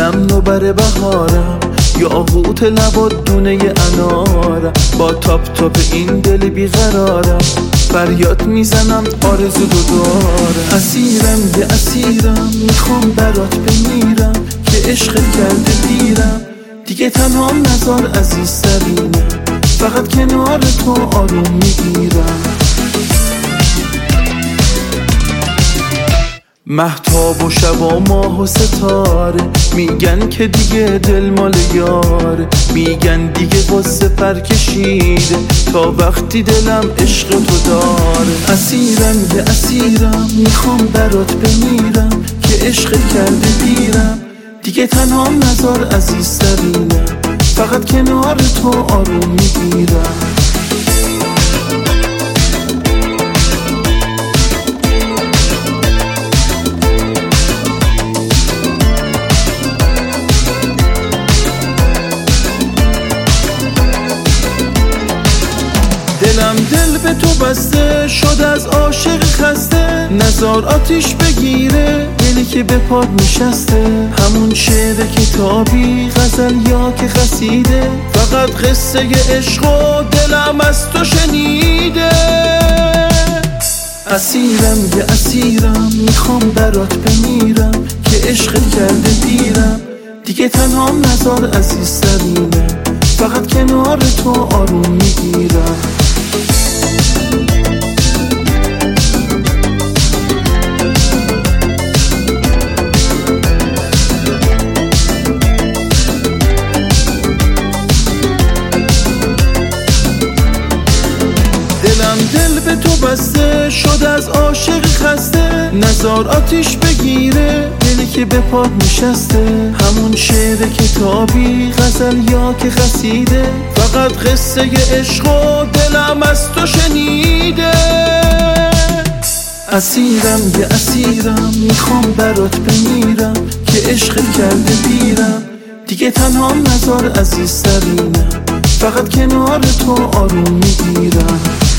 دلم نوبر بهارم، یاقوت لبات دونه انارم، با تاپ تاپ این دل بیقرارم، فریاد میزنم آرزو دارم. اسیرم یه اسیرم، میخوام برات بمیرم که عشق کرده پیرم، دیگه تنها نزار عزیز سرینم، فقط کنار تو آروم میگیرم. مهتاب و شب و ماه و ستاره میگن که دیگه دل مال یاره، میگن دیگه واسه پر کشیده تا وقتی دلم عشق تو داره. اسیرم یه اسیرم، میخوام برات بمیرم که عشق کرده پیرم، دیگه تنها نزار عزیز سرینم، فقط کنار تو آروم میگیرم. دلم دل به تو بسته شد از عاشق خسته، نزار آتیش بگیره دلی که به پاد نشسته، همون شعر کتابی غزل یا که قصیده، فقط قصه عشق و دلم از تو شنیده. اسیرم یه اسیرم، میخوام برات بمیرم که عشق کرده پیرم، دیگه تنها نزار عزیز سرینم، فقط کنار تو آروم میگیرم. دلم دل به تو بسته شد از عاشق خسته، نزار آتیش بگیره دلی که به پاد نشسته، همون شعر کتابی غزل یا که قصیده، فقط قصه عشق و دلم از تو شنیده. اسیرم یه اسیرم، میخوام برات بمیرم که عشق کرده پیرم، دیگه تنها نزار عزیز سرینم، فقط کنار تو آروم میگیرم.